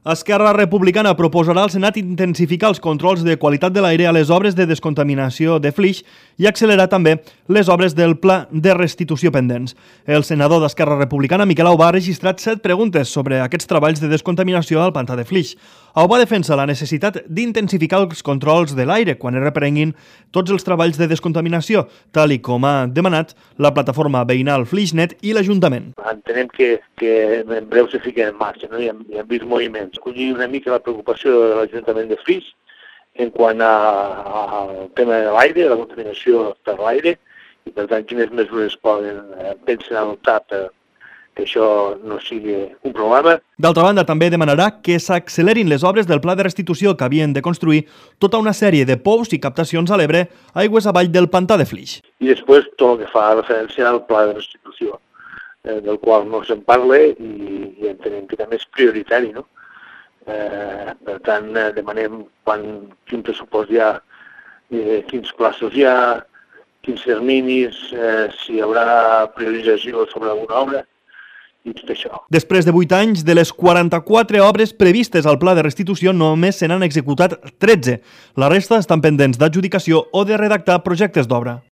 Esquerra Republicana proposarà al Senat intensificar els controls de qualitat de l'aire a les obres de descontaminació de Flix i accelerar també les obres del pla de restitució pendents. El senador d'Esquerra Republicana, Miquel Aubà, ha registrat 7 preguntes sobre aquests treballs de descontaminació al pantà de Flix. Aubà defensa la necessitat d'intensificar els controls de l'aire quan es reprenguin tots els treballs de descontaminació, tal i com ha demanat la plataforma veïnal Flixnet i l'Ajuntament. Entenem que en breu se fiquen en marxa, no? I hem vist moviments. Collir una mica la preocupació de l'Ajuntament de Flix en quant al tema de l'aire, de la contaminació per l'aire, i per tant quines mesures pensen adoptar que això no sigui un problema. D'altra banda, també demanarà que s'accelerin les obres del pla de restitució que havien de construir tota una sèrie de pous i captacions a l'Ebre aigües avall del pantà de Flix. I després tot el que fa referència al pla de restitució, del qual no se'n parla i entenem que també és prioritari, no? Per tant, demanem quin pressupost hi ha, quins plaços hi ha, quins terminis, si hi haurà priorització sobre alguna obra i tot això. Després de 8 anys, de les 44 obres previstes al pla de restitució només se n'han executat 13. La resta estan pendents d'adjudicació o de redactar projectes d'obra.